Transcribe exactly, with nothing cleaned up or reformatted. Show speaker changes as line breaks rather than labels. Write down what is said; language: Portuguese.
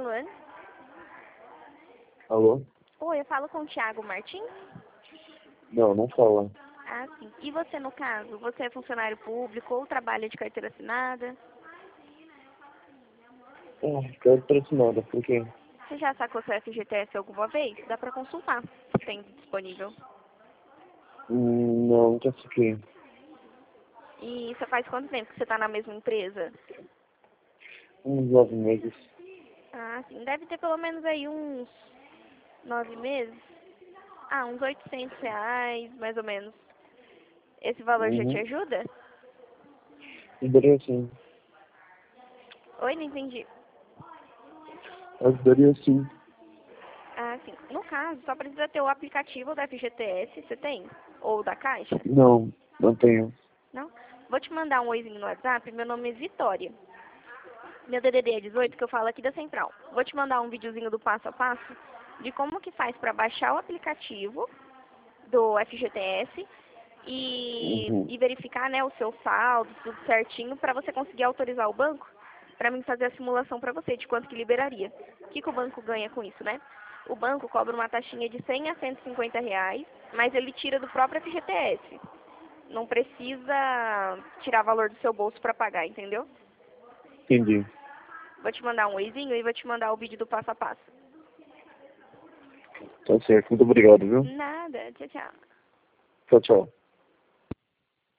Alô?
Alô?
Oi, eu falo com o Thiago Martins?
Não, não fala.
Ah, sim. E você, no caso, você é funcionário público ou trabalha de carteira assinada?
Ah, quero patrocinada, por quê?
Você já sacou seu F G T S alguma vez? Dá pra consultar, se tem disponível.
Hum, não, nunca fiquei.
E você faz quanto tempo que você tá na mesma empresa?
Uns nove meses.
Ah, sim. Deve ter pelo menos aí uns nove meses. Ah, uns oitocentos reais, mais ou menos. Esse valor já te
Uhum.
ajuda?
Ajudaria sim.
Oi, não entendi.
Ajudaria sim.
Ah, sim. No caso, só precisa ter o aplicativo da F G T S, você tem? Ou da Caixa?
Não, não tenho.
Não? Vou te mandar um oizinho no WhatsApp, meu nome é Vitória. Meu D D D é dezoito, que eu falo aqui da Central. Vou te mandar um videozinho do passo a passo de como que faz para baixar o aplicativo do F G T S e,
Uhum.
e verificar, né, o seu saldo, tudo certinho, para você conseguir autorizar o banco para mim fazer a simulação para você de quanto que liberaria. O que, que o banco ganha com isso, né? O banco cobra uma taxinha de cem a cento e cinquenta reais, mas ele tira do próprio F G T S. Não precisa tirar valor do seu bolso para pagar, entendeu?
Entendi.
Vou te mandar um oizinho e vou te mandar o vídeo do passo a passo.
Tá certo, muito obrigado, viu?
Nada, tchau, tchau.
Tchau, tchau.